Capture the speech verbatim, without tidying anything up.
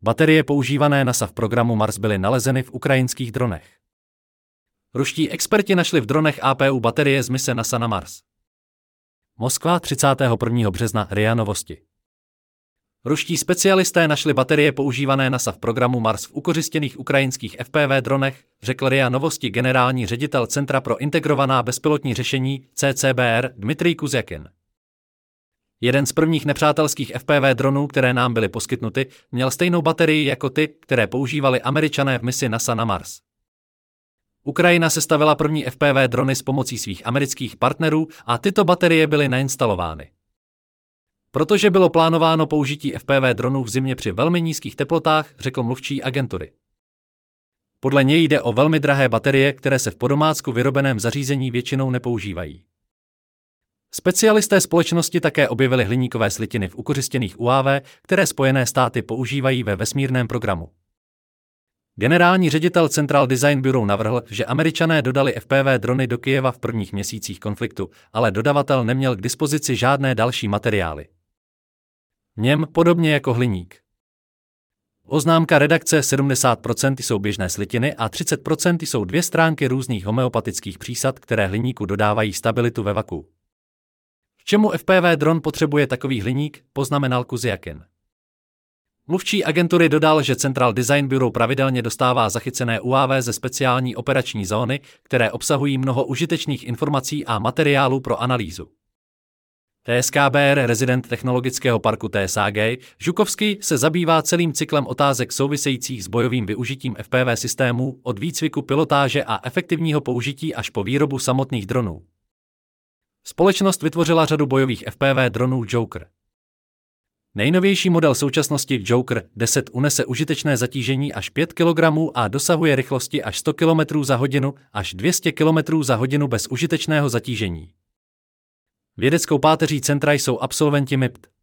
Baterie používané NASA v programu Mars byly nalezeny v ukrajinských dronech. Ruští experti našli v dronech A P U baterie z mise NASA na Mars. Moskva, třicátého prvního března, R I A Novosti. Ruští specialisté našli baterie používané NASA v programu Mars v ukořistěných ukrajinských F P V dronech, řekl R I A Novosti generální ředitel Centra pro integrovaná bezpilotní řešení C C B R Dmitrij Kuzjakin. Jeden z prvních nepřátelských F P V dronů, které nám byly poskytnuty, měl stejnou baterii jako ty, které používali Američané v misi NASA na Mars. Ukrajina sestavila první F P V drony s pomocí svých amerických partnerů a tyto baterie byly nainstalovány. Protože bylo plánováno použití F P V dronů v zimě při velmi nízkých teplotách, řekl mluvčí agentury. Podle něj jde o velmi drahé baterie, které se v podomácku vyrobeném zařízení většinou nepoužívají. Specialisté společnosti také objevili hliníkové slitiny v ukořistěných U A V, které Spojené státy používají ve vesmírném programu. Generální ředitel Central Design Bureau navrhl, že Američané dodali F P V drony do Kyjeva v prvních měsících konfliktu, ale dodavatel neměl k dispozici žádné další materiály. V něm, podobně jako hliník. Oznámka redakce sedmdesát procent jsou běžné slitiny a třicet procent jsou dvě stránky různých homeopatických přísad, které hliníku dodávají stabilitu ve vakuu. K čemu F P V dron potřebuje takový hliník, poznamenal Kuzjakin. Mluvčí agentury dodal, že Central Design Bureau pravidelně dostává zachycené U A V ze speciální operační zóny, které obsahují mnoho užitečných informací a materiálů pro analýzu. T S K B R, rezident technologického parku T S A G, Žukovský se zabývá celým cyklem otázek souvisejících s bojovým využitím F P V systémů od výcviku, pilotáže a efektivního použití až po výrobu samotných dronů. Společnost vytvořila řadu bojových F P V dronů Joker. Nejnovější model současnosti Joker deset unese užitečné zatížení až pět kilogramů a dosahuje rychlosti až sto kilometrů za hodinu až dvě stě kilometrů za hodinu bez užitečného zatížení. Vědeckou páteří centra jsou absolventi M I P T.